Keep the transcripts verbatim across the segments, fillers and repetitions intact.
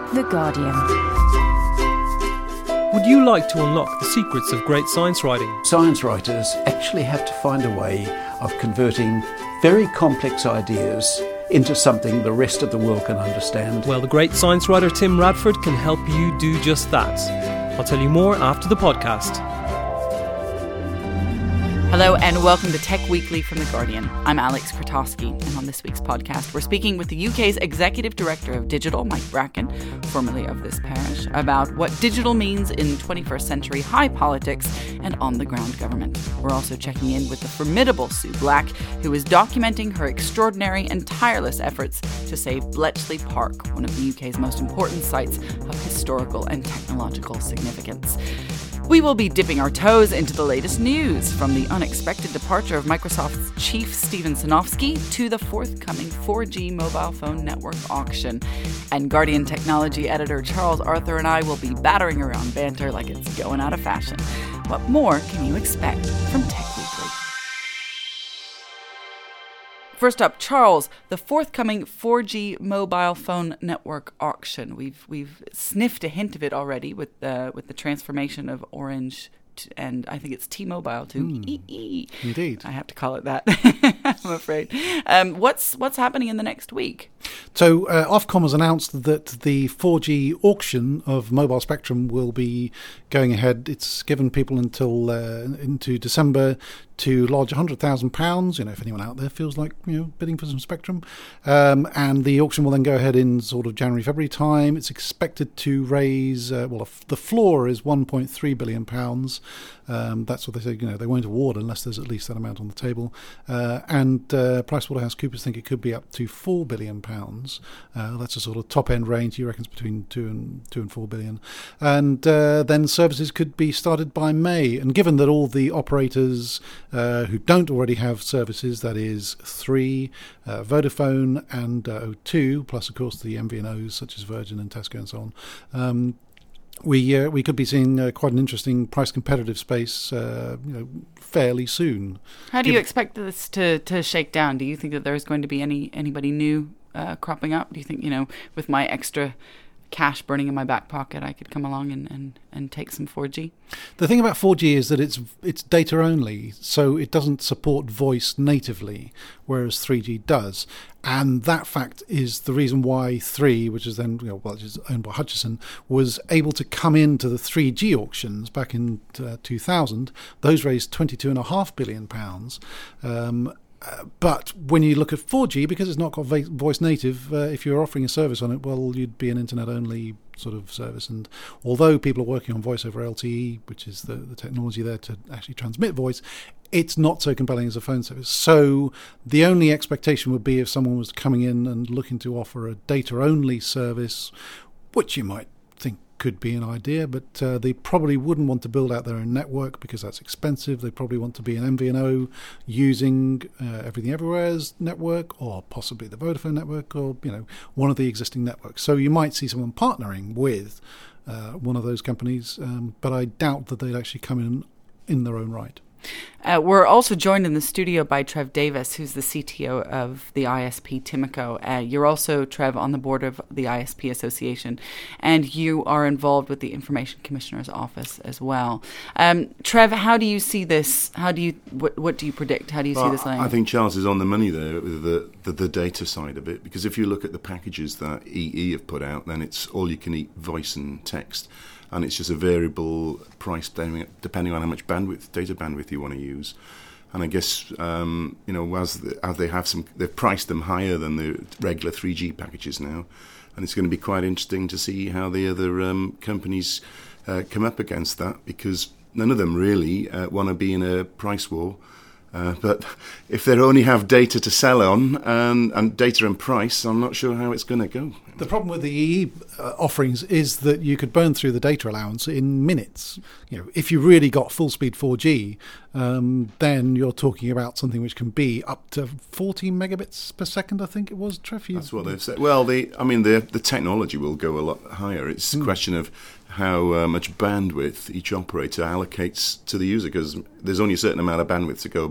The Guardian. Would you like to unlock the secrets of great science writing? Science writers actually have to find a way of converting very complex ideas into something the rest of the world can understand. Well, the great science writer Tim Radford can help you do just that. I'll tell you more after the podcast. Hello and welcome to Tech Weekly from The Guardian. I'm Alex Krotowski, and on this week's podcast we're speaking with the U K's Executive Director of Digital, Mike Bracken, formerly of this parish, about what digital means in twenty-first century high politics and on-the-ground government. We're also checking in with the formidable Sue Black, who is documenting her extraordinary and tireless efforts to save Bletchley Park, one of the U K's most important sites of historical and technological significance. We will be dipping our toes into the latest news, from the unexpected departure of Microsoft's chief Steven Sinofsky to the forthcoming four G mobile phone network auction. And Guardian technology editor Charles Arthur and I will be battering around banter like it's going out of fashion. What more can you expect from Tech Weekly? First up, Charles, the forthcoming four G mobile phone network auction. We've we've sniffed a hint of it already with the with the transformation of Orange to, and I think it's T-Mobile to mm, E E. Indeed, I have to call it that. I'm afraid. Um, what's what's happening in the next week? So uh, Ofcom has announced that the four G auction of mobile spectrum will be going ahead. It's given people until uh, into December to lodge one hundred thousand pounds, you know, if anyone out there feels like, you know, bidding for some spectrum. Um, and the auction will then go ahead in sort of January, February time. It's expected to raise, uh, well, the floor is one point three billion pounds. Um, that's what they say, you know, they won't award unless there's at least that amount on the table. Uh, and uh, PricewaterhouseCoopers think it could be up to four billion pounds. Uh, that's a sort of top-end range. He reckons between two and two and four billion. And uh, then services could be started by May. And given that all the operators uh, who don't already have services, that is Three, uh, Vodafone, and uh, O two, plus of course the M V N Os such as Virgin and Tesco and so on. Um, We uh, we could be seeing uh, quite an interesting price competitive space, uh, you know, fairly soon. How do Give you expect this to, to shake down? Do you think that there's going to be any anybody new uh, cropping up? Do you think, you know, with my extra cash burning in my back pocket, I could come along and, and, and take some four G? The thing about four G is that it's it's data only, so it doesn't support voice natively, whereas three G does. And that fact is the reason why Three, which is then, you know, well, which is owned by Hutchison, was able to come into the three G auctions back in uh, two thousand. Those raised twenty-two point five billion pounds. Um, Uh, but when you look at four G, because it's not got va- voice native, uh, if you're offering a service on it, well, you'd be an internet-only sort of service. And although people are working on voice over L T E, which is the, the technology there to actually transmit voice, it's not so compelling as a phone service. So the only expectation would be if someone was coming in and looking to offer a data-only service, which you might think could be an idea, but uh, they probably wouldn't want to build out their own network because that's expensive. They probably want to be an M V N O using uh, Everything Everywhere's network, or possibly the Vodafone network, or, you know, one of the existing networks. So you might see someone partnering with uh, one of those companies, um, but I doubt that they'd actually come in in their own right. Uh, we're also joined in the studio by Trev Davis, who's the C T O of the I S P Timico. Uh, you're also, Trev, on the board of the I S P Association, and you are involved with the Information Commissioner's Office as well. Um, Trev, how do you see this? How do you what, what do you predict? How do you well, see this laying? I think Charles is on the money there with the, the, the data side of it, because if you look at the packages that E E have put out, then it's all you can eat voice and text. And it's just a variable price depending on how much bandwidth, data bandwidth you want to use. And I guess, um, you know, as, the, as they have some, they've priced them higher than the regular three G packages now. And it's going to be quite interesting to see how the other um, companies uh, come up against that, because none of them really uh, want to be in a price war. Uh, but if they only have data to sell on and, and data and price, I'm not sure how it's going to go. The problem with the E E uh, offerings is that you could burn through the data allowance in minutes. You know, if you really got full speed four G, um, then you're talking about something which can be up to forty megabits per second. I think it was, Trev. That's what they've said. Well, the I mean, the the technology will go a lot higher. It's a mm. question of how uh, much bandwidth each operator allocates to the user, because there's only a certain amount of bandwidth to go about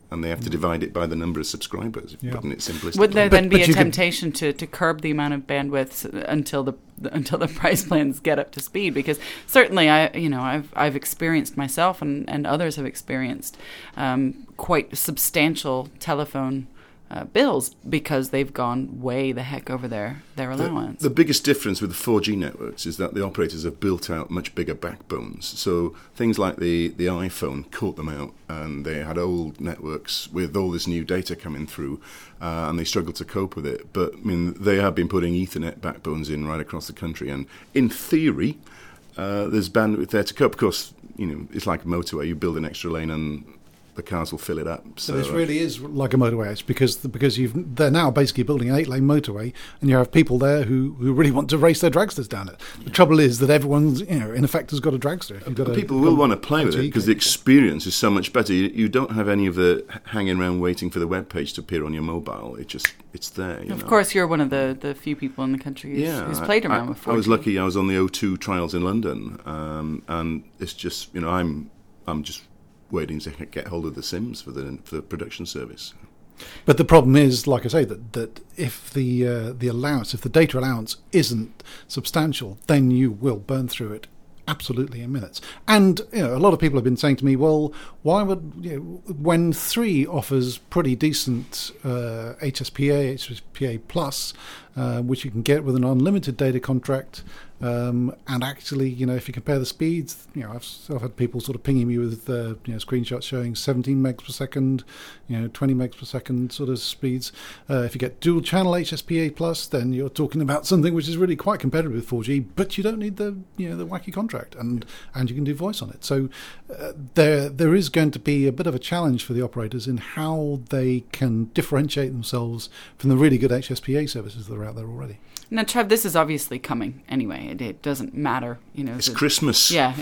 and they have to divide it by the number of subscribers, Yeah. putting it simplistically. Would there But- then be but a you can- temptation to, to curb the amount of bandwidth until the until the price plans get up to speed? Because certainly, I you know I've I've experienced myself, and, and others have experienced um, quite substantial telephone uh, bills because they've gone way the heck over their their allowance. The, the biggest difference with the four G networks is that the operators have built out much bigger backbones. So things like the, the iPhone caught them out, and they had old networks with all this new data coming through, uh, and they struggled to cope with it. But I mean, they have been putting Ethernet backbones in right across the country, and in theory, uh, there's bandwidth there to cope. Of course, you know, it's like a motorway. You build an extra lane, and the cars will fill it up. So So this uh, really is like a motorway. It's because because you've they're now basically building an eight-lane motorway, and you have people there who, who really want to race their dragsters down it. The trouble is that everyone's, you know, in effect, has got a dragster. If you've got But a, people will want to play with L T E it because the cable. experience is so much better. You, you don't have any of the h- hanging around waiting for the web page to appear on your mobile. It just it's there. You Of know. course, you're one of the, the few people in the country who's, Yeah, who's I- played around I, with four G. I was lucky. I was on the O two trials in London, um, and it's just you know I'm I'm just waiting to get hold of the SIMs for the for the production service. But the problem is, like I say, that that if the uh, the allowance, if the data allowance isn't substantial, then you will burn through it absolutely in minutes. And you know, a lot of people have been saying to me, "Well, why would you know, when three offers pretty decent uh, H S P A, H S P A plus, uh, which you can get with an unlimited data contract." Um, and actually, you know, if you compare the speeds, you know, I've, I've had people sort of pinging me with, uh, you know, screenshots showing seventeen megs per second, you know, twenty megs per second sort of speeds. Uh, if you get dual channel H S P A plus, then you're talking about something which is really quite competitive with four G, but you don't need the, you know, the wacky contract, and and you can do voice on it. So uh, there there is going to be a bit of a challenge for the operators in how they can differentiate themselves from the really good H S P A services that are out there already. Now, Trev, this is obviously coming anyway. It, it doesn't matter, you know. It's the- Christmas. Yeah,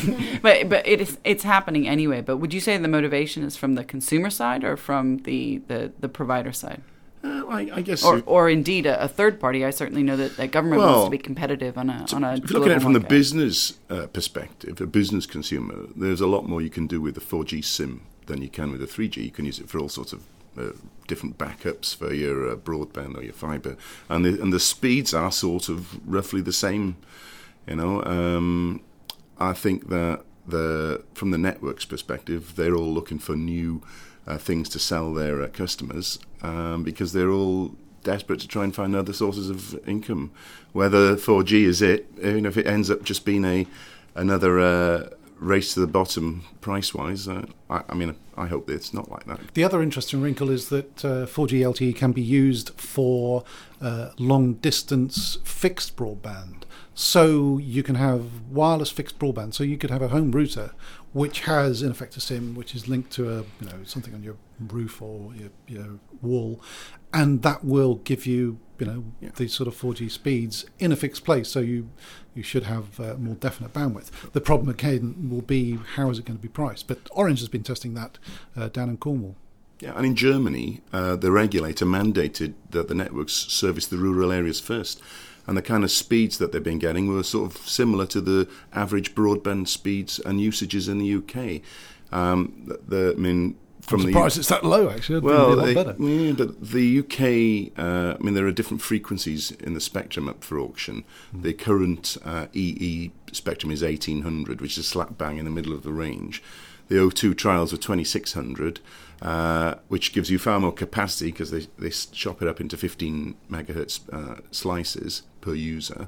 but but it is it's happening anyway. But would you say the motivation is from the consumer side or from the, the, the provider side, Uh, I, I guess. or you- or indeed a, a third party? I certainly know that the government Well, wants to be competitive on a on a. if you're looking at it global from the market. business uh, perspective, a business consumer, there's a lot more you can do with the four G SIM than you can with the three G. You can use it for all sorts of uh, different backups for your uh, broadband or your fibre, and the, and the speeds are sort of roughly the same. You know, um, I think that the from the network's perspective, they're all looking for new uh, things to sell their uh, customers um, because they're all desperate to try and find other sources of income. Whether four G is it, you know, if it ends up just being a another uh, race to the bottom price-wise, uh, I, I mean, I hope that it's not like that. The other interesting wrinkle is that uh, four G L T E can be used for uh, long-distance fixed broadband. So you can have wireless fixed broadband. So you could have a home router which has, in effect, a SIM which is linked to a you know something on your roof or your, your wall, and that will give you you know Yeah. these sort of four G speeds in a fixed place. So you you should have uh, more definite bandwidth. The problem again will be how is it going to be priced? But Orange has been testing that uh, down in Cornwall. Yeah, and in Germany, uh, the regulator mandated that the networks service the rural areas first. And the kind of speeds that they've been getting were sort of similar to the average broadband speeds and usages in the U K. Um, the, the, I mean, from I'm the surprised it's that low, actually. It'd well, be a lot they- better. yeah, but the U K, uh, I mean, there are different frequencies in the spectrum up for auction. Mm. The current uh, E E spectrum is eighteen hundred, which is slap bang in the middle of the range. The O two trials are twenty-six hundred, uh, which gives you far more capacity because they, they chop it up into fifteen megahertz uh, slices per user.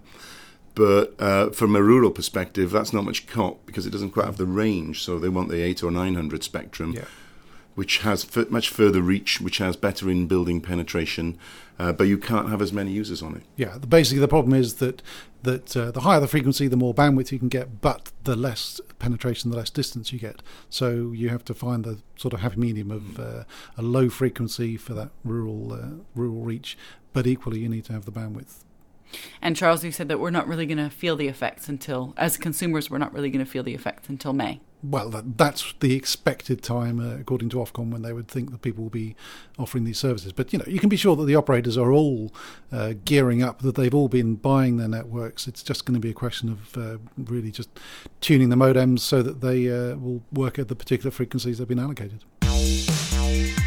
But uh, from a rural perspective, that's not much cop because it doesn't quite have the range. So they want the eight or nine hundred spectrum, Yeah. which has f- much further reach, which has better in-building penetration, uh, but you can't have as many users on it. Yeah, the, basically the problem is that that uh, the higher the frequency, the more bandwidth you can get, but the less penetration, the less distance you get. So you have to find the sort of happy medium of uh, a low frequency for that rural uh, rural reach, but equally you need to have the bandwidth. And Charles, you said that we're not really going to feel the effects until, as consumers, we're not really going to feel the effects until May. Well, that, that's the expected time, uh, according to Ofcom, when they would think that people will be offering these services. But, you know, you can be sure that the operators are all uh, gearing up, that they've all been buying their networks. It's just going to be a question of uh, really just tuning the modems so that they uh, will work at the particular frequencies they've been allocated.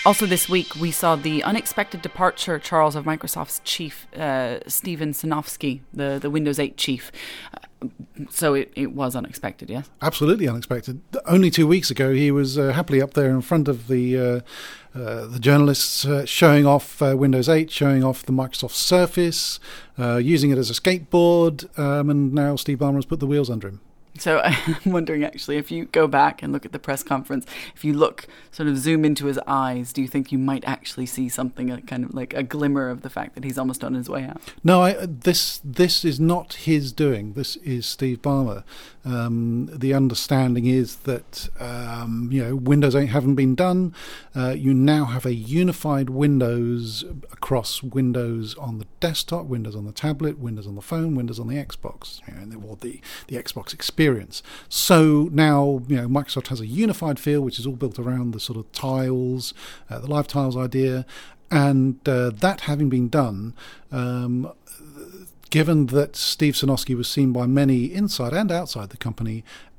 Also this week, we saw the unexpected departure, Charles, of Microsoft's chief, uh, Steven Sinofsky, the, the Windows eight chief. Uh, so it, it was unexpected, yes? Absolutely unexpected. Only two weeks ago, he was uh, happily up there in front of the uh, uh, the journalists, uh, showing off uh, Windows eight, showing off the Microsoft Surface, uh, using it as a skateboard, um, and now Steve Ballmer has put the wheels under him. So I'm wondering, actually, if you go back and look at the press conference, if you look, sort of zoom into his eyes, do you think you might actually see something, a kind of like a glimmer of the fact that he's almost on his way out? No, I, this this is not his doing. This is Steve Ballmer. Um, the understanding is that um, you know Windows eight haven't been done. Uh, you now have a unified Windows across Windows on the desktop, Windows on the tablet, Windows on the phone, Windows on the Xbox, you know, or the the Xbox experience. So now, you know, Microsoft has a unified feel, which is all built around the sort of tiles, uh, the live tiles idea, and uh, that having been done, um, given that Steve Sinofsky was seen by many inside and outside the company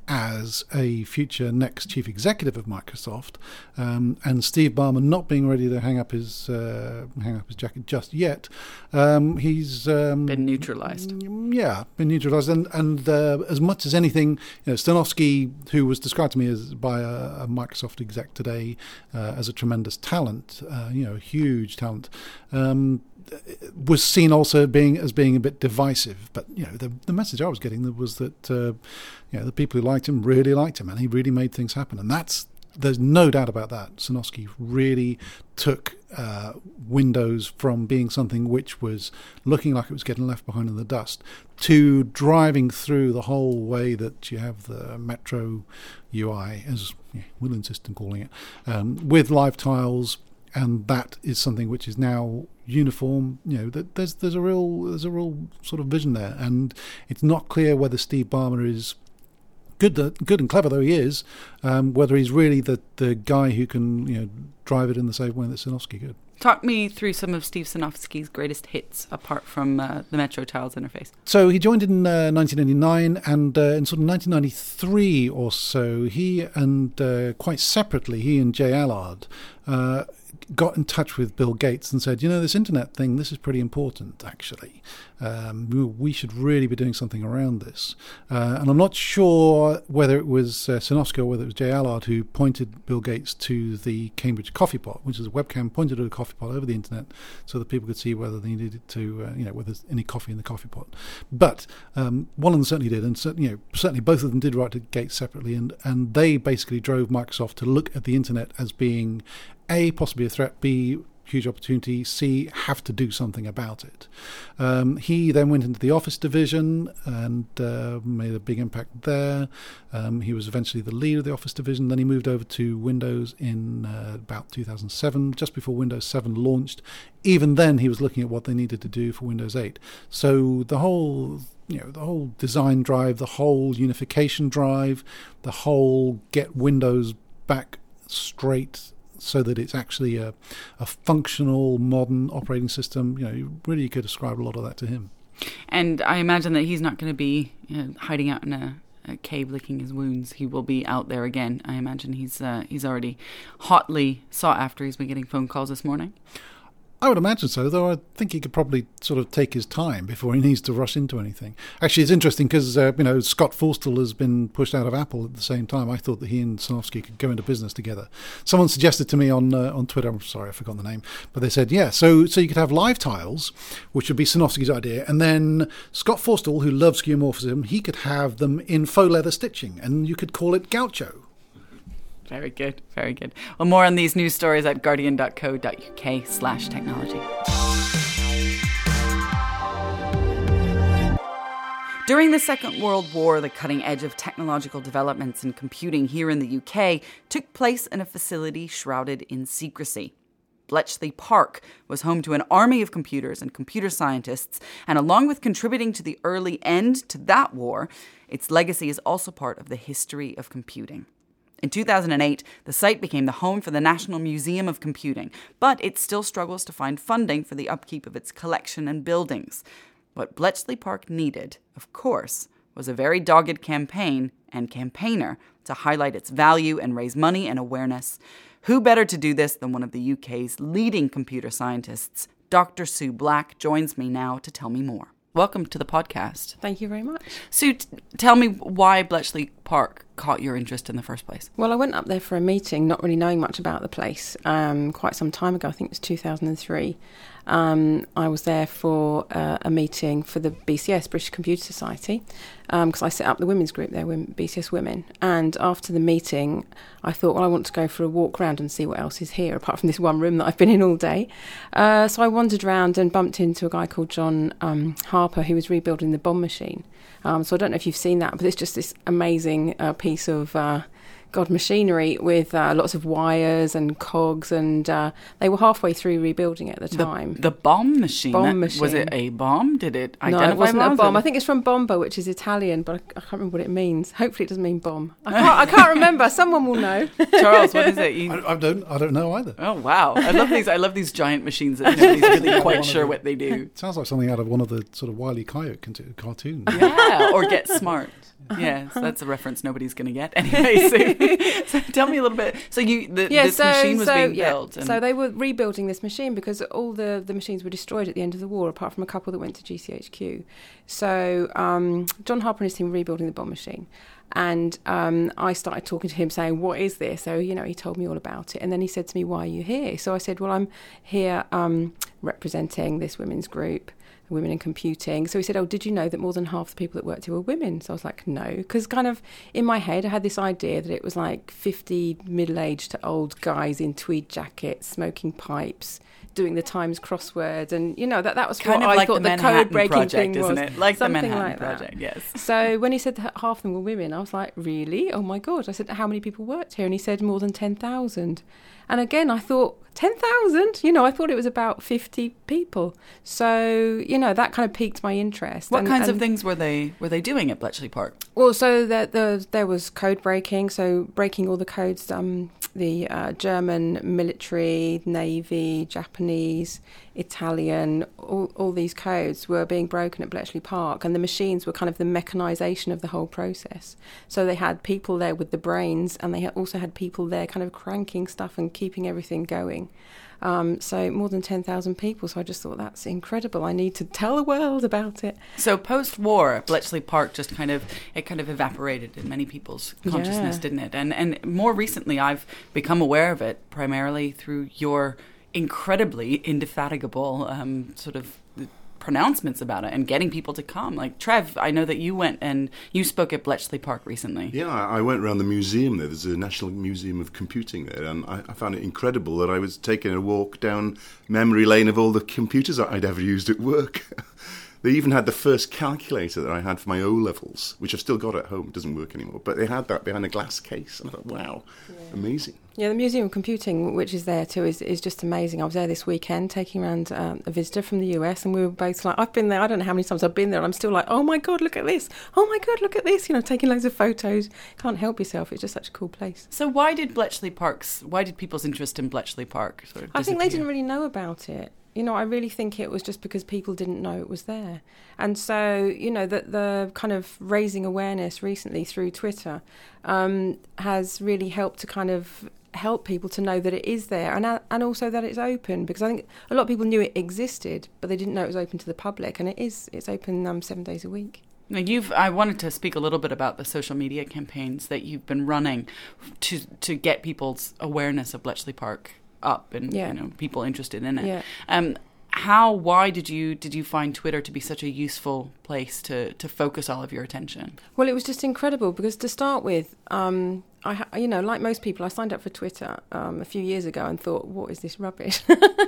as a future next chief executive of Microsoft, um, and Steve Ballmer not being ready to hang up his uh, hang up his jacket just yet, um, he's um, been neutralized. Yeah, been neutralized, and and uh, as much as anything, you know, Sinofsky, who was described to me as by a, a Microsoft exec today uh, as a tremendous talent, uh, you know, huge talent. Um, was seen also being as being a bit divisive, but you know the the message I was getting was that uh, you know the people who liked him really liked him, and he really made things happen, and that's there's no doubt about that. Sinofsky really took uh, Windows from being something which was looking like it was getting left behind in the dust to driving through the whole way that you have the Metro U I, as yeah, we'll insist on calling it, um, with live tiles. And that is something which is now uniform. You know, that there's there's a real there's a real sort of vision there, and it's not clear whether Steve Ballmer is good, good and clever though he is, um, whether he's really the the guy who can you know drive it in the same way that Sinofsky could. Talk me through some of Steve Sinofsky's greatest hits, apart from uh, the Metro Tiles interface. So he joined in uh, nineteen eighty-nine, and uh, in sort of nineteen ninety-three or so, he and uh, quite separately, he and Jay Allard uh, got in touch with Bill Gates and said, you know, this internet thing, this is pretty important, actually. Um, we should really be doing something around this. Uh, and I'm not sure whether it was uh, Sinofsky or whether it was Jay Allard who pointed Bill Gates to the Cambridge Coffee Pot, which is a webcam pointed at a coffee pot over the internet so that people could see whether they needed to, uh, you know, whether there's any coffee in the coffee pot. But um, one of them certainly did, and certainly, you know, certainly both of them did write to Gates separately, and, and they basically drove Microsoft to look at the internet as being A, possibly a threat, B, huge opportunity, C, have to do something about it. Um, he then went into the Office division and uh, made a big impact there. Um, he was eventually the lead of the Office division. Then he moved over to Windows in uh, about two thousand seven, just before Windows seven launched. Even then, he was looking at what they needed to do for Windows eight. So the whole... You know, the whole design drive, the whole unification drive, the whole get Windows back straight so that it's actually a, a functional, modern operating system. You know, you really could ascribe a lot of that to him. And I imagine that he's not going to be you know, hiding out in a, a cave licking his wounds. He will be out there again. I imagine he's uh, he's already hotly sought after. He's been getting phone calls this morning. I would imagine so, though I think he could probably sort of take his time before he needs to rush into anything. Actually, it's interesting because, uh, you know, Scott Forstall has been pushed out of Apple at the same time. I thought that he and Sinofsky could go into business together. Someone suggested to me on uh, on Twitter, I'm sorry, I forgot the name, but they said, yeah, so so you could have live tiles, which would be Sinofsky's idea, and then Scott Forstall, who loves skeuomorphism, he could have them in faux leather stitching, and you could call it gaucho. Very good, very good. Well, more on these news stories at guardian.co.uk slash technology. During the Second World War, the cutting edge of technological developments in computing here in the U K took place in a facility shrouded in secrecy. Bletchley Park was home to an army of computers and computer scientists, and along with contributing to the early end to that war, its legacy is also part of the history of computing. In two thousand eight, the site became the home for the National Museum of Computing, but it still struggles to find funding for the upkeep of its collection and buildings. What Bletchley Park needed, of course, was a very dogged campaign and campaigner to highlight its value and raise money and awareness. Who better to do this than one of the U K's leading computer scientists? Doctor Sue Black joins me now to tell me more. Welcome to the podcast. Thank you very much. Sue, t- tell me why Bletchley Park caught your interest in the first place. Well, I went up there for a meeting, not really knowing much about the place, um, quite some time ago. I think it was two thousand three. Um, I was there for uh, a meeting for the B C S, British Computer Society, because um, I set up the women's group there, women, B C S Women. And after the meeting, I thought, well, I want to go for a walk around and see what else is here, apart from this one room that I've been in all day. Uh, so I wandered around and bumped into a guy called John um, Harper, who was rebuilding the bomb machine. Um, so I don't know if you've seen that, but it's just this amazing uh, piece of... Uh, God, machinery with uh, lots of wires and cogs, and uh, they were halfway through rebuilding it at the time. The, the bomb machine? Bomb that, machine. Was it a bomb? Did it identify No, it wasn't a bombs? bomb. I think it's from bomba, which is Italian, but I, I can't remember what it means. Hopefully it doesn't mean bomb. I can't, I can't remember. Someone will know. Charles, what is it? You... I, I don't. I don't know either. Oh wow! I love these. I love these giant machines that nobody's really quite sure what they do. It sounds like something out of one of the sort of Wile E. Coyote cartoons. Yeah, or Get Smart. Yeah, so that's a reference nobody's going to get. Anyway, so, so tell me a little bit. So you, the, yeah, this so, machine was so, being yeah. built. And... So they were rebuilding this machine because all the, the machines were destroyed at the end of the war, apart from a couple that went to G C H Q. So um, John Harper and his team were rebuilding the bomb machine. And um, I started talking to him saying, what is this? So, you know, he told me all about it. And then he said to me, why are you here? So I said, well, I'm here um, representing this women's group, Women in Computing. So he said, oh, did you know that more than half the people that worked here were women? So I was like, no, because kind of in my head, I had this idea that it was like fifty middle-aged to old guys in tweed jackets, smoking pipes, doing the Times crossword. And, you know, that, that was kind what of I like thought the, the Manhattan code-breaking Project, thing was. isn't it? Like Something the Manhattan like that. Project, yes. So when he said that half of them were women, I was like, really? Oh, my God. I said, how many people worked here? And he said more than ten thousand. And again, I thought, ten thousand? You know, I thought it was about fifty people. So, you know, that kind of piqued my interest. What and, kinds and, of things were they were they doing at Bletchley Park? Well, so there, there, there was code breaking, so breaking all the codes, um, the uh, German military, Navy, Japanese, Italian, all, all these codes were being broken at Bletchley Park, and the machines were kind of the mechanisation of the whole process. So they had people there with the brains, and they had also had people there kind of cranking stuff and keeping everything going. Um, so more than ten thousand people. So I just thought, that's incredible. I need to tell the world about it. So post-war, Bletchley Park just kind of, it kind of evaporated in many people's consciousness, Yeah. didn't it? And and more recently, I've become aware of it primarily through your incredibly indefatigable um, sort of pronouncements about it and getting people to come. Like, Trev, I know that you went and you spoke at Bletchley Park recently. Yeah, I went around the museum there. There's a National Museum of Computing there, and I, I found it incredible that I was taking a walk down memory lane of all the computers I'd ever used at work. They even had the first calculator that I had for my O-levels, which I've still got at home. It doesn't work anymore. But they had that behind a glass case. And I thought, wow, yeah. Amazing. Yeah, the Museum of Computing, which is there too, is, is just amazing. I was there this weekend taking around um, a visitor from the U S, and we were both like, I've been there, I don't know how many times I've been there, and I'm still like, oh my God, look at this. Oh my God, look at this. You know, taking loads of photos. Can't help yourself. It's just such a cool place. So why did Bletchley Park's, why did people's interest in Bletchley Park sort of I think they disappear? didn't really know about it. You know, I really think it was just because people didn't know it was there. And so, you know, the, the kind of raising awareness recently through Twitter um, has really helped to kind of help people to know that it is there, and uh, and also that it's open, because I think a lot of people knew it existed, but they didn't know it was open to the public, and it is. It's open um, seven days a week. Now you've. I wanted to speak a little bit about the social media campaigns that you've been running to to get people's awareness of Bletchley Park up, and Yeah. you know, people interested in it. Yeah. Um, how? Why did you did you find Twitter to be such a useful place to to focus all of your attention? Well, it was just incredible because to start with, um, I, ha- you know, like most people, I signed up for Twitter um, a few years ago and thought, what is this rubbish?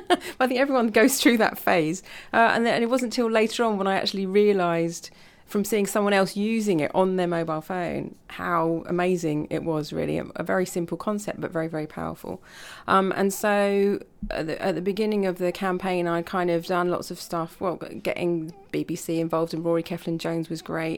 I think everyone goes through that phase. Uh, and then and it wasn't until later on when I actually realised from seeing someone else using it on their mobile phone how amazing it was, really. A, a very simple concept, but very, very powerful. Um, and so at the, at the beginning of the campaign, I'd kind of done lots of stuff. Well, getting B B C involved and Rory Keflin-Jones was great.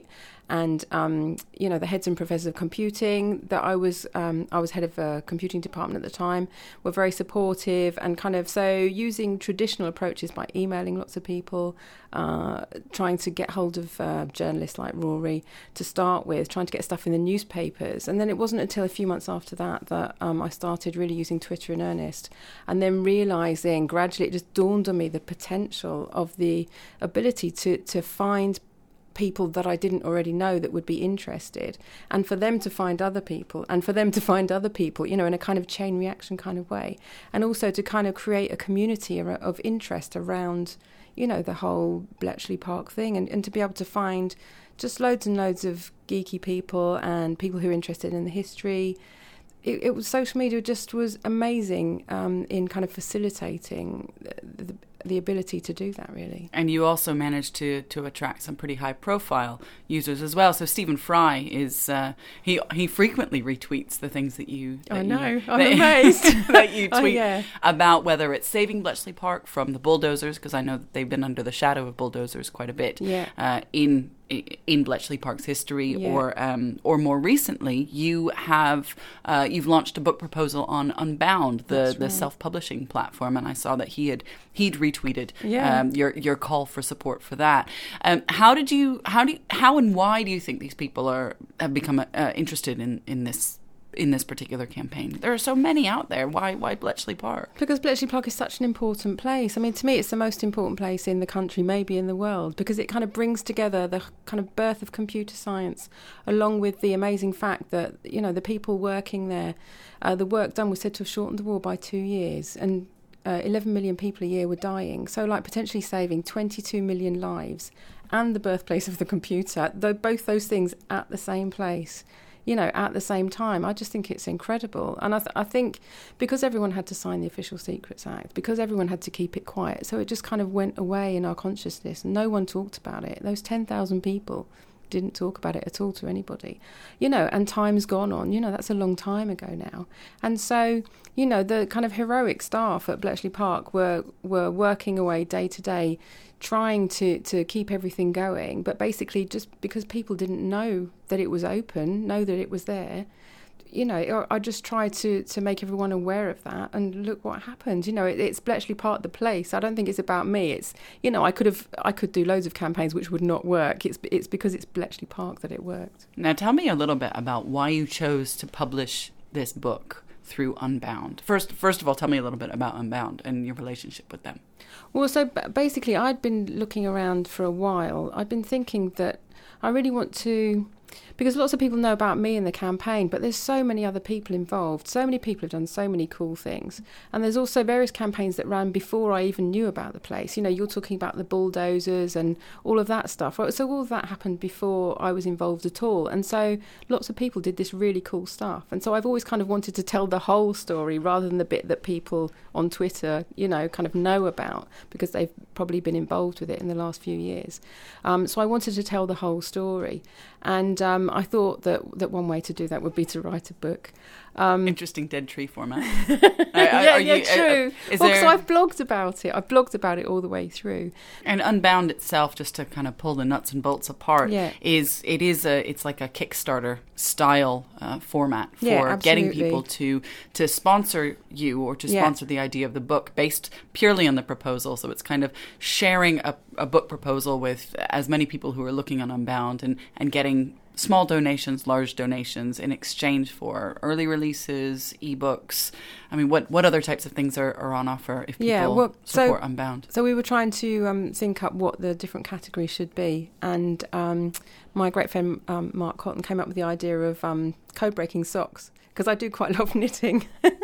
and um, you know, the heads and professors of computing that I was um, I was head of a computing department at the time were very supportive, and kind of so using traditional approaches by emailing lots of people, uh, trying to get hold of uh, journalists like Rory to start with, trying to get stuff in the newspapers, and then it wasn't until a few months after that that um, I started really using Twitter in earnest, and then realising gradually it just dawned on me the potential of the ability to to find people that I didn't already know that would be interested, and for them to find other people, and for them to find other people, you know, in a kind of chain reaction kind of way, and also to kind of create a community of interest around, you know, the whole Bletchley Park thing, and, and to be able to find just loads and loads of geeky people and people who are interested in the history. It, it was social media just was amazing um, in kind of facilitating the, the, the ability to do that, really. And you also managed to to attract some pretty high profile users as well. So Stephen Fry is uh, he he frequently retweets the things that you. That I know. You, I'm that, amazed that you tweet oh, yeah. about whether it's saving Bletchley Park from the bulldozers, because I know that they've been under the shadow of bulldozers quite a bit. Yeah. Uh, in in Bletchley Park's history, yeah. or um, or more recently, you have uh, you've launched a book proposal on Unbound, the, That's the right. self-publishing platform, and I saw that he had he'd retweeted yeah. um, your your call for support for that. Um, how did you how do you, how and why do you think these people are have become uh, interested in, in this? in this particular campaign? There are so many out there. Why why Bletchley Park? Because Bletchley Park is such an important place. I mean, to me, it's the most important place in the country, maybe in the world, because it kind of brings together the kind of birth of computer science, along with the amazing fact that, you know, the people working there, uh, the work done was said to have shortened the war by two years, and uh, eleven million people a year were dying. So, like, potentially saving twenty-two million lives and the birthplace of the computer, though both those things at the same place, you know, at the same time. I just think it's incredible. And I, th- I think because everyone had to sign the Official Secrets Act, because everyone had to keep it quiet, so it just kind of went away in our consciousness. No one talked about it. Those ten thousand people didn't talk about it at all to anybody, you know, and time's gone on, you know, that's a long time ago now. And so, you know, the kind of heroic staff at Bletchley Park were, were working away day to day, trying to, to keep everything going, but basically just because people didn't know that it was open, know that it was there, you know, I just tried to, to make everyone aware of that, and look what happened. You know, it, it's Bletchley Park, the place. I don't think it's about me. It's, you know, I could have, I could do loads of campaigns which would not work. It's it's because it's Bletchley Park that it worked. Now, tell me a little bit about why you chose to publish this book through Unbound. First, first of all, tell me a little bit about Unbound and your relationship with them. Well, so basically, I'd been looking around for a while. I'd been thinking that I really want to, because lots of people know about me in the campaign, but there's so many other people involved. So many people have done so many cool things. And there's also various campaigns that ran before I even knew about the place. You know, you're talking about the bulldozers and all of that stuff. So all of that happened before I was involved at all. And so lots of people did this really cool stuff. And so I've always kind of wanted to tell the whole story rather than the bit that people on Twitter, you know, kind of know about because they've probably been involved with it in the last few years. Um, so I wanted to tell the whole story. And um, I thought that that one way to do that would be to write a book. Um, Interesting dead tree format. yeah, are yeah, you, true. Uh, is well, there... because I've blogged about it. I've blogged about it all the way through. And Unbound itself, just to kind of pull the nuts and bolts apart, yeah. is it is a it's like a Kickstarter style uh, format for yeah, getting people to to sponsor you or to sponsor yeah. the idea of the book based purely on the proposal. So it's kind of sharing a, a book proposal with as many people who are looking on Unbound and, and getting small donations, large donations in exchange for early releases, ebooks. I mean, what, what other types of things are, are on offer if people yeah, well, support so, Unbound? So we were trying to um, think up what the different categories should be. And um, my great friend um, Mark Cotton came up with the idea of um, code-breaking socks, because I do quite love knitting.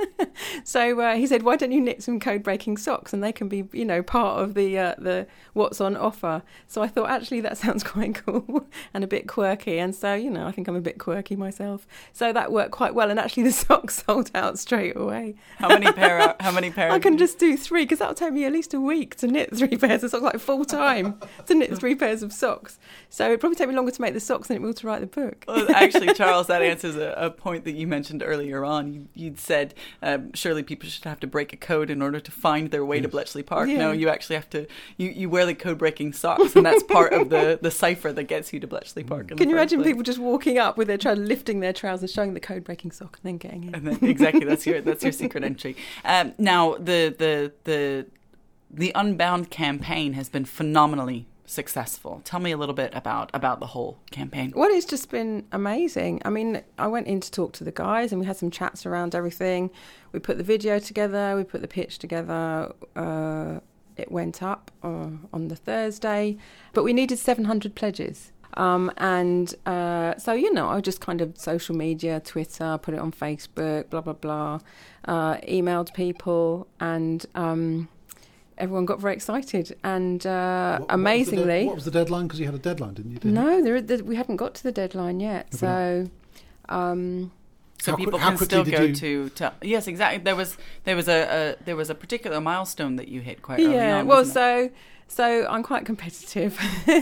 So uh, he said, why don't you knit some code-breaking socks, and they can be, you know, part of the uh, the what's on offer. So I thought, actually, that sounds quite cool and a bit quirky. And so, you know, I think I'm a bit quirky myself. So that worked quite well. And actually, the socks sold out straight away. How many pair? Are, how many pairs? I can just do three, because that'll take me at least a week to knit three pairs of socks, like full time to knit three pairs of socks. So it'd probably take me longer to make the socks than it will to write the book. Well, actually, Charles, that answers was a, a point that you mentioned earlier on. You, you'd said um, surely people should have to break a code in order to find their way yes. to Bletchley Park. Yeah. No, you actually have to, you, you wear the code-breaking socks, and that's part of the, the cipher that gets you to Bletchley Park. Can you imagine place. people just walking up with their trousers, lifting their trousers, showing the code-breaking sock, and then getting in? And then, exactly, that's your that's your secret entry. Um, now, the the the the Unbound campaign has been phenomenally successful. Tell me a little bit about about the whole campaign. Well, it's just been amazing. I mean, I went in to talk to the guys, and we had some chats around everything. We put the video together, we put the pitch together. Uh, it went up uh, on the Thursday, but we needed seven hundred pledges. Um, and uh, so, you know, I just kind of social media, Twitter, put it on Facebook, blah, blah, blah, uh, emailed people, and um, everyone got very excited. And uh, what, amazingly... What was, de- what was the deadline? Because you had a deadline, didn't you? Didn't no, there, there, we hadn't got to the deadline yet. Have so... Um, So how people qu- can still go you... to, to yes, exactly. There was there was a, a there was a particular milestone that you hit quite early yeah, on. well, wasn't so it? so I'm quite competitive,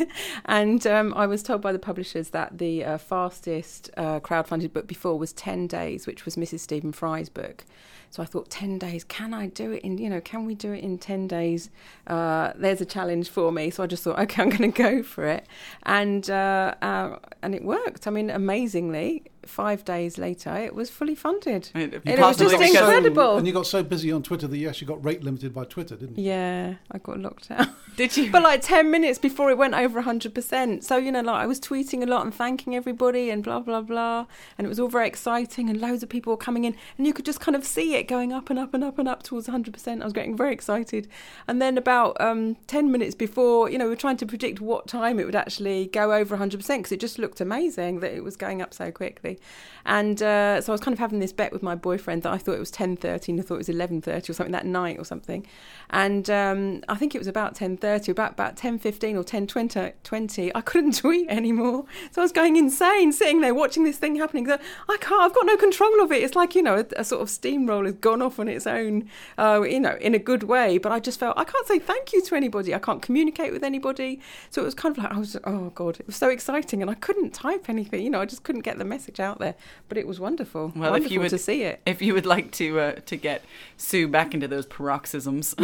and um, I was told by the publishers that the uh, fastest uh, crowdfunded book before was ten days, which was Missus Stephen Fry's book. So I thought, ten days, can I do it in, you know, can we do it in ten days? Uh, there's a challenge for me. So I just thought, okay, I'm going to go for it. And uh, uh, and it worked. I mean, amazingly, five days later, it was fully funded. I mean, and it was just incredible. So, and you got so busy on Twitter that you actually got rate limited by Twitter, didn't you? Yeah, I got locked out. Did you? But like ten minutes before it went over one hundred percent. So, you know, like I was tweeting a lot and thanking everybody and blah, blah, blah. And it was all very exciting and loads of people were coming in. And you could just kind of see it going up and up and up and up towards one hundred percent. I was getting very excited. And then about um, ten minutes before, you know, we were trying to predict what time it would actually go over one hundred percent because it just looked amazing that it was going up so quickly. And uh, so I was kind of having this bet with my boyfriend that I thought it was ten thirty and I thought it was eleven thirty or something that night or something. And um, I think it was about ten thirty, about, about ten fifteen or ten twenty, I couldn't tweet anymore. So I was going insane, sitting there watching this thing happening. I can't, I've got no control of it. It's like, you know, a, a sort of steamroller has gone off on its own, uh, you know, in a good way. But I just felt, I can't say thank you to anybody. I can't communicate with anybody. So it was kind of like, I was, oh God, it was so exciting. And I couldn't type anything, you know, I just couldn't get the message out there. But it was wonderful. Well, wonderful if you would, to see it. If you would like to uh, to get Sue back into those paroxysms,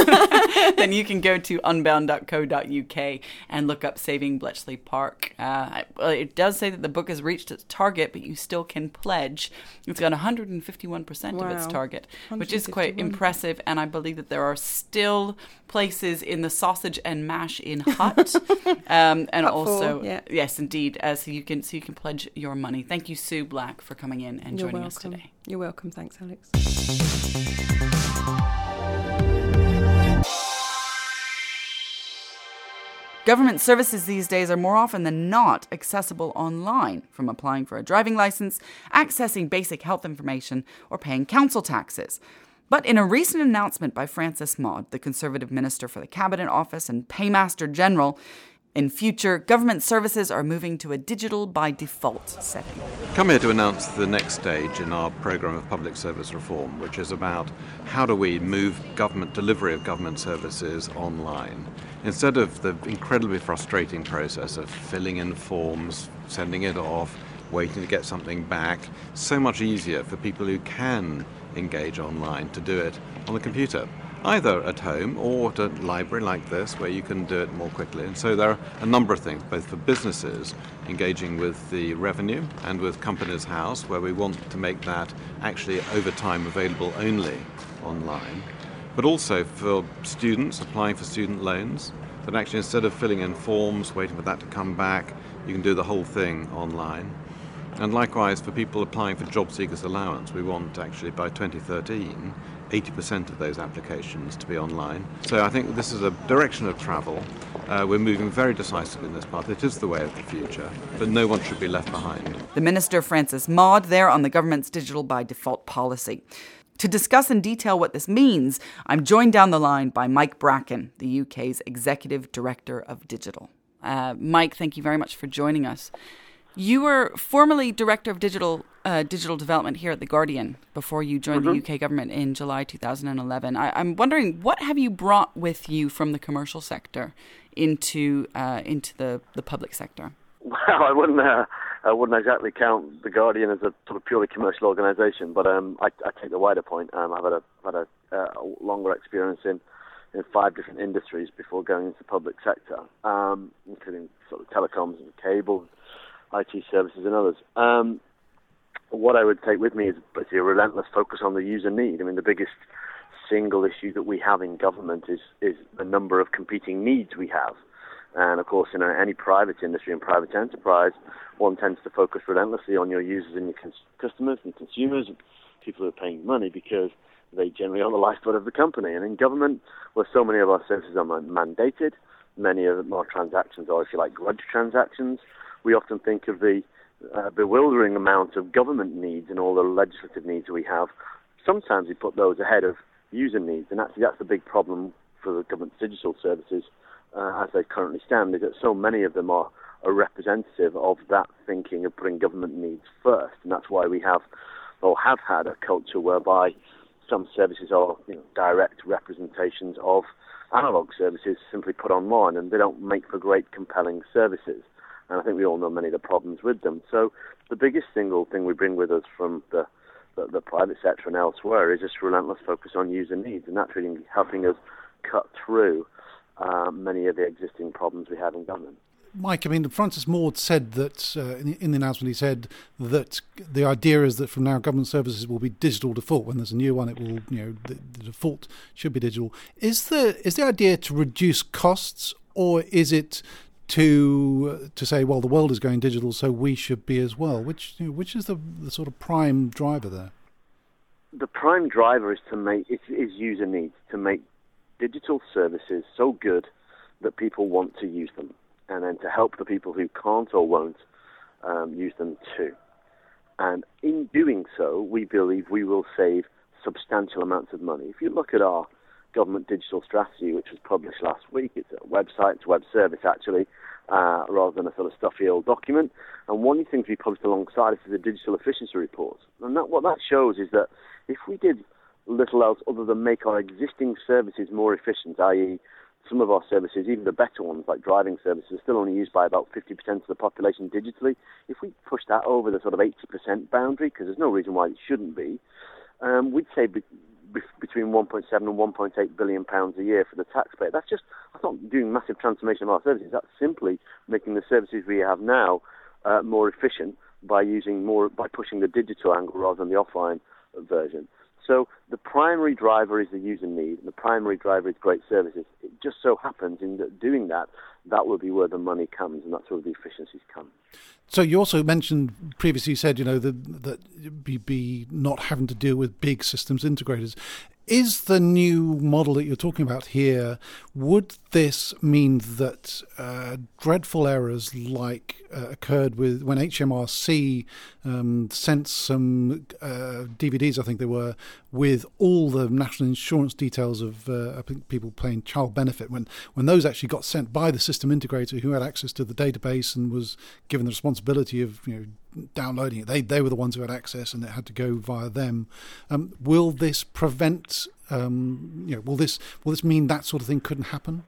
then you can go to unbound dot co dot uk and look up Saving Bletchley Park. Uh, it does say that the book has reached its target, but you still can pledge. It's got one hundred fifty-one percent wow. of its target, which is quite impressive. And I believe that there are still places in the Sausage and Mash Inn Hut, um, and Hut also four, yeah. yes, indeed. Uh, so you can so you can pledge your money. Thank you, Sue Black, for coming in and You're joining welcome. us today. You're welcome. Thanks, Alex. Government services these days are more often than not accessible online, from applying for a driving license, accessing basic health information, or paying council taxes. But in a recent announcement by Francis Maude, the Conservative Minister for the Cabinet Office and Paymaster General, in future, government services are moving to a digital by default setting. Come here to announce the next stage in our programme of public service reform, which is about how do we move government delivery of government services online. Instead of the incredibly frustrating process of filling in forms, sending it off, waiting to get something back, so much easier for people who can engage online to do it on the computer, either at home or at a library like this where you can do it more quickly. And so there are a number of things, both for businesses engaging with the revenue and with Companies House, where we want to make that actually over time available only online, but also for students applying for student loans, that actually instead of filling in forms, waiting for that to come back, you can do the whole thing online. And likewise for people applying for job seekers allowance, we want actually by twenty thirteen eighty percent of those applications to be online. So I think this is a direction of travel. Uh, we're moving very decisively in this path. It is the way of the future, but no one should be left behind. The Minister, Francis Maude, there on the government's digital by default policy. To discuss in detail what this means, I'm joined down the line by Mike Bracken, the U K's Executive Director of Digital. Uh, Mike, thank you very much for joining us. You were formerly Director of Digital uh, Digital Development here at The Guardian before you joined mm-hmm. the U K government in July two thousand eleven. I, I'm wondering, what have you brought with you from the commercial sector into uh, into the, the public sector? Well, I wouldn't uh, I wouldn't exactly count The Guardian as a sort of purely commercial organisation, but um, I, I take the wider point. Um, I've had a, had a, uh, a longer experience in, in five different industries before going into the public sector, um, including sort of telecoms and cable, I T services and others. Um, what I would take with me is basically a relentless focus on the user need. I mean, the biggest single issue that we have in government is, is the number of competing needs we have. And, of course, in any private industry and private enterprise, one tends to focus relentlessly on your users and your cons- customers and consumers, people who are paying money, because they generally are the lifeblood of the company. And in government, where so many of our services are mandated, many of our transactions are, if you like, grudge transactions, we often think of the uh, bewildering amount of government needs and all the legislative needs we have. Sometimes we put those ahead of user needs, and actually that's the big problem for the government's digital services uh, as they currently stand, is that so many of them are, are representative of that thinking of putting government needs first, and that's why we have, or have had, a culture whereby some services are, you know, direct representations of analog services simply put online, and they don't make for great, compelling services. And I think we all know many of the problems with them. So the biggest single thing we bring with us from the the, the private sector and elsewhere is just relentless focus on user needs, and that's really helping us cut through uh, many of the existing problems we have in government. Mike, I mean, Francis Maude said that, uh, in, the, in the announcement, he said that the idea is that from now government services will be digital default. When there's a new one, it will, you know, the, the default should be digital. Is the is the idea to reduce costs, or is it to uh, to say, well, the world is going digital, so we should be as well? Which you know, which is the, the sort of prime driver there? The prime driver is to make it is user needs, to make digital services so good that people want to use them, and then to help the people who can't or won't um, use them too. And in doing so, we believe we will save substantial amounts of money. If you look at our government digital strategy, which was published last week, it's a website, it's a web service actually, uh, rather than a sort of stuffy old document. And one of the things we published alongside it is a digital efficiency report. And that, what that shows is that if we did little else other than make our existing services more efficient, that is, some of our services, even the better ones like driving services, are still only used by about fifty percent of the population digitally. If we push that over the sort of eighty percent boundary, because there's no reason why it shouldn't be, um, we'd save be- be- between one point seven and one point eight billion pounds a year for the taxpayer. That's just, that's not doing massive transformation of our services. That's simply making the services we have now uh, more efficient by using more, by pushing the digital angle rather than the offline version. So the primary driver is the user need, and the primary driver is great services. It just so happens in that doing that, that will be where the money comes, and that's where the efficiencies come. So you also mentioned previously, you said, you know, that that be, be not having to deal with big systems integrators. Is the new model that you're talking about here, would this mean that uh, dreadful errors like uh, occurred with when H M R C um, sent some uh, D V Ds, I think they were, with all the national insurance details of uh, I think people paying child benefit, when, when those actually got sent by the system integrator who had access to the database and was given the responsibility of, you know, downloading it. They they were the ones who had access, and it had to go via them. Um, will this prevent? Um, you know, will this will this mean that sort of thing couldn't happen?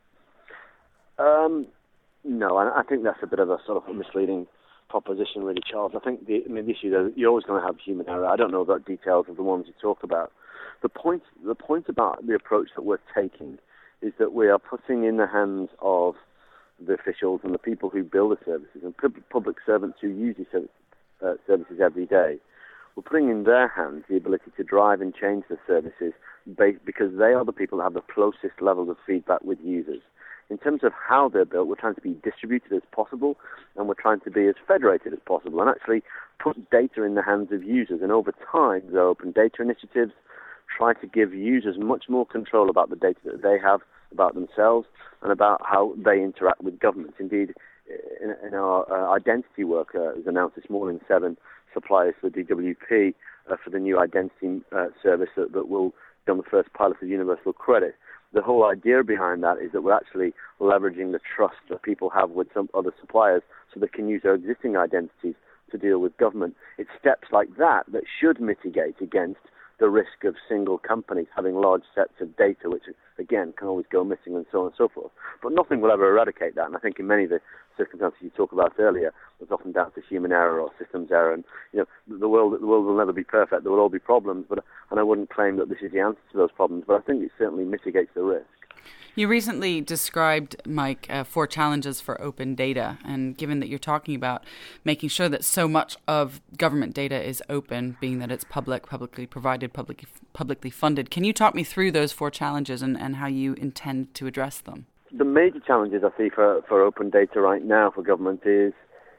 Um, no, I, I think that's a bit of a sort of a misleading proposition, really, Charles. I think the I mean the issue that you're always going to have human error. I don't know about details of the ones you talk about. The point the point about the approach that we're taking is that we are putting in the hands of the officials and the people who build the services and public servants who use these uh, services every day. We're putting in their hands the ability to drive and change the services based, because they are the people that have the closest levels of feedback with users. In terms of how they're built, we're trying to be distributed as possible, and we're trying to be as federated as possible, and actually put data in the hands of users. And over time, the open data initiatives try to give users much more control about the data that they have about themselves and about how they interact with governments. Indeed, in, in our uh, identity work, uh, as announced this morning, seven suppliers for D W P uh, for the new identity uh, service that, that will be on the first pilot of universal credit. The whole idea behind that is that we're actually leveraging the trust that people have with some other suppliers so they can use their existing identities to deal with government. It's steps like that that should mitigate against the risk of single companies having large sets of data which again, can always go missing and so on and so forth. But nothing will ever eradicate that. And I think in many of the circumstances you talked about earlier, it's often down to human error or systems error. And you know, the world the world will never be perfect. There will all be problems. But and I wouldn't claim that this is the answer to those problems. But I think it certainly mitigates the risk. You recently described, Mike, uh, four challenges for open data. And given that you're talking about making sure that so much of government data is open, being that it's public, publicly provided, public, publicly funded, can you talk me through those four challenges and, and how you intend to address them? The major challenges I see for, for open data right now for government is,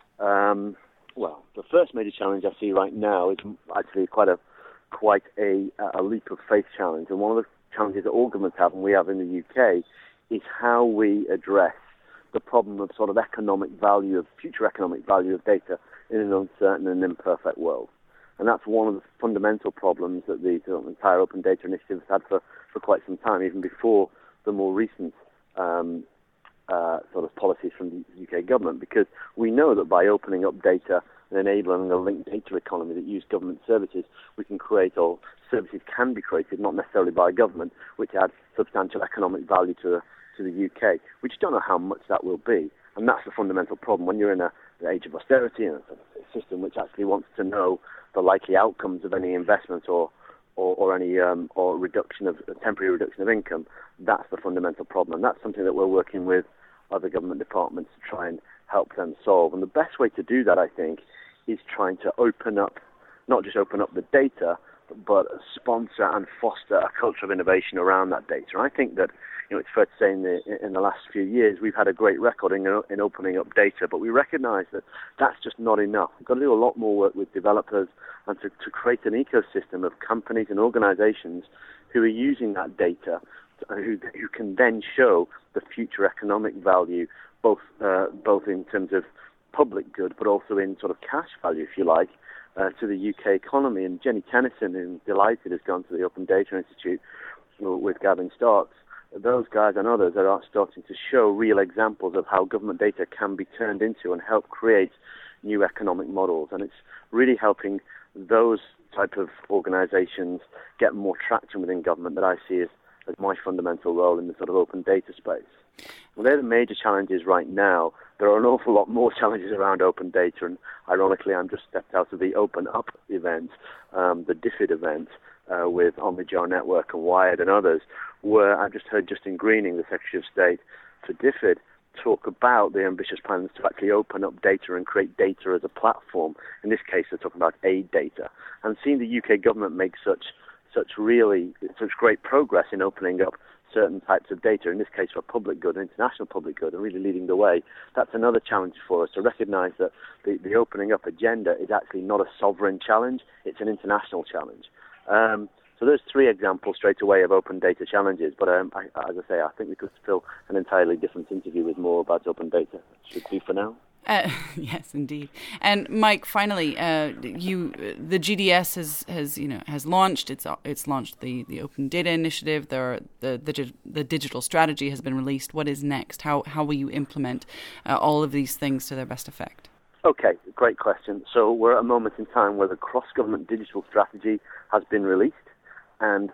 um, well, the first major challenge I see right now is actually quite a quite a, a leap of faith challenge. And one of the challenges that all governments have, and we have in the U K, is how we address the problem of sort of economic value, of future economic value of data in an uncertain and imperfect world. And that's one of the fundamental problems that the, the entire Open Data Initiative has had for, for quite some time, even before the more recent um, uh, sort of policies from the U K government, because we know that by opening up data and enabling a linked data economy that use government services, we can create, or services can be created, not necessarily by government, which adds substantial economic value to the, to the U K. We just don't know how much that will be. And that's the fundamental problem. When you're in a, the age of austerity and a system which actually wants to know the likely outcomes of any investment or or, or any um, or reduction of a temporary reduction of income, that's the fundamental problem. And that's something that we're working with other government departments to try and help them solve. And the best way to do that, I think, is trying to open up, not just open up the data, but sponsor and foster a culture of innovation around that data. And I think that, you know, it's fair to say in the in the last few years we've had a great record in, in opening up data, but we recognise that that's just not enough. We've got to do a lot more work with developers and to, to create an ecosystem of companies and organisations who are using that data, who who can then show the future economic value, both uh, both in terms of public good, but also in sort of cash value, if you like, uh, to the U K economy. And Jenny Tennyson, who's delighted, has gone to the Open Data Institute with Gavin Starks. Those guys and others are starting to show real examples of how government data can be turned into and help create new economic models. And it's really helping those type of organisations get more traction within government that I see as, as my fundamental role in the sort of open data space. Well, they're the major challenges right now. There are an awful lot more challenges around open data, and ironically, I'm just stepped out of the Open Up event, um, the DFID event, uh, with Omidyar Network and Wired and others, where I just heard Justin Greening, the Secretary of State for DFID, talk about the ambitious plans to actually open up data and create data as a platform. In this case, they're talking about aid data. And seeing the U K government make such such really such great progress in opening up certain types of data, in this case for public good, international public good, and really leading the way, that's another challenge for us to recognise that the, the opening up agenda is actually not a sovereign challenge, it's an international challenge. Um, so there's three examples straight away of open data challenges, but um, I, as I say, I think we could fill an entirely different interview with more about open data. Should be for now. Uh, yes, indeed. And Mike, finally, uh, you the G D S has, has you know has launched. It's it's launched the, the Open Data Initiative. There are, the the the digital strategy has been released. What is next? How how will you implement uh, all of these things to their best effect? Okay, great question. So we're at a moment in time where the cross-government digital strategy has been released, and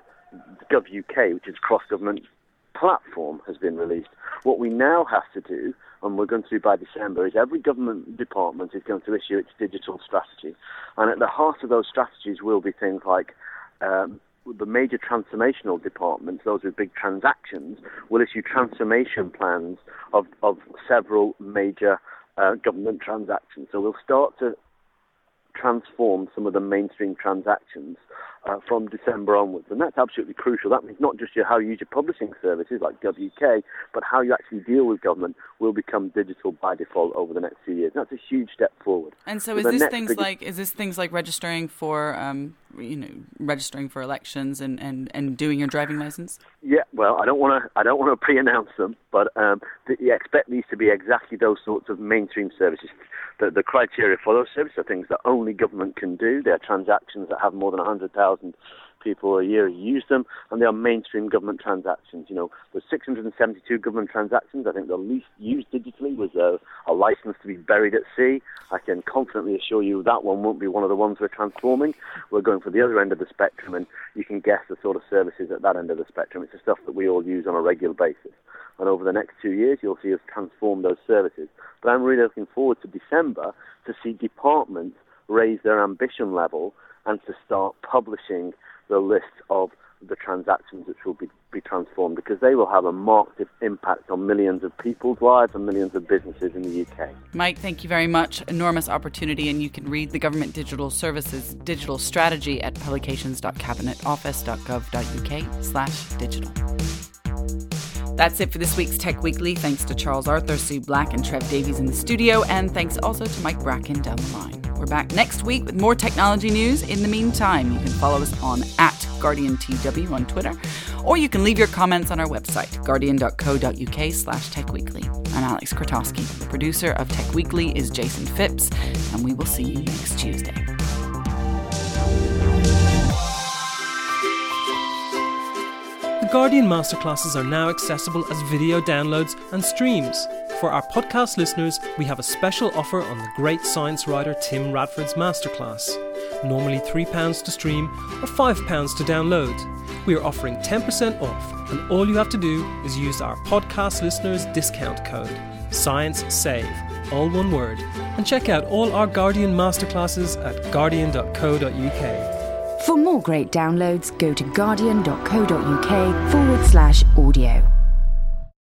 GovUK, which is cross-government platform, has been released. What we now have to do, and we're going to do by December, is every government department is going to issue its digital strategy. And at the heart of those strategies will be things like um, the major transformational departments, those with big transactions, will issue transformation plans of, of several major uh, government transactions. So we'll start to transform some of the mainstream transactions uh, from December onwards. And that's absolutely crucial. That means not just your, how you use your publishing services like GovUK, but how you actually deal with government will become digital by default over the next few years. And that's a huge step forward. And so, so is this things biggest... like is this things like registering for um, you know registering for elections and, and, and doing your driving license? Yeah, well, I don't want to I don't want to pre-announce them, but um, the, you expect these to be exactly those sorts of mainstream services. The, the criteria for those services are things that only government can do. They're transactions that have more than one hundred thousand people a year use them, and they are mainstream government transactions. You know, there's six hundred seventy-two government transactions. I think the least used digitally was a, a license to be buried at sea. I can confidently assure you that one won't be one of the ones we're transforming. We're going for the other end of the spectrum, and you can guess the sort of services at that end of the spectrum. It's the stuff that we all use on a regular basis. And over the next two years, you'll see us transform those services. But I'm really looking forward to December to see departments raise their ambition level and to start publishing the list of the transactions which will be, be transformed, because they will have a marked impact on millions of people's lives and millions of businesses in the U K. Mike, thank you very much. Enormous opportunity, and you can read the Government Digital Services digital strategy at publications.cabinetoffice.gov.uk slash digital. That's it for this week's Tech Weekly. Thanks to Charles Arthur, Sue Black and Trev Davies in the studio, and thanks also to Mike Bracken down the line. We're back next week with more technology news. In the meantime, you can follow us on at Guardian T W on Twitter, or you can leave your comments on our website, guardian.co.uk slash techweekly. I'm Alex Krotowski. The producer of Tech Weekly is Jason Phipps, and we will see you next Tuesday. The Guardian Masterclasses are now accessible as video downloads and streams. For our podcast listeners, we have a special offer on the great science writer Tim Radford's masterclass. Normally three pounds to stream or five pounds to download. We are offering ten percent off, and all you have to do is use our podcast listeners' discount code, ScienceSave, all one word, and check out all our Guardian Masterclasses at guardian dot co dot uk. For more great downloads, go to guardian.co.uk forward slash audio.